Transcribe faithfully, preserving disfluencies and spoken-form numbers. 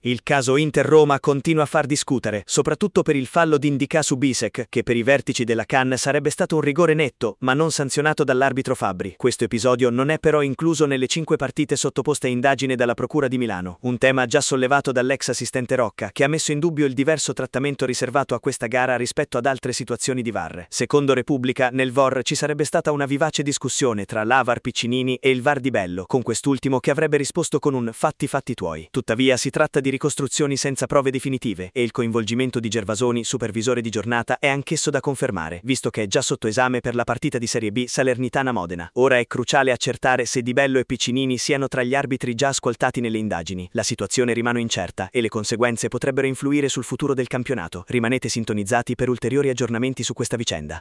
Il caso Inter-Roma continua a far discutere, soprattutto per il fallo di Ndicà su Bisek, che per i vertici della C A N sarebbe stato un rigore netto, ma non sanzionato dall'arbitro Fabbri. Questo episodio non è però incluso nelle cinque partite sottoposte a indagine dalla Procura di Milano, un tema già sollevato dall'ex assistente Rocca, che ha messo in dubbio il diverso trattamento riservato a questa gara rispetto ad altre situazioni di V A R. Secondo Repubblica, nel V O R ci sarebbe stata una vivace discussione tra l'A V A R Piccinini e il V A R Di Bello, con quest'ultimo che avrebbe risposto con un «fatti fatti tuoi». Tuttavia si tratta di ricostruzioni senza prove definitive e il coinvolgimento di Gervasoni, supervisore di giornata, è anch'esso da confermare, visto che è già sotto esame per la partita di Serie B Salernitana-Modena. Ora è cruciale accertare se Di Bello e Piccinini siano tra gli arbitri già ascoltati nelle indagini. La situazione rimane incerta e le conseguenze potrebbero influire sul futuro del campionato. Rimanete sintonizzati per ulteriori aggiornamenti su questa vicenda.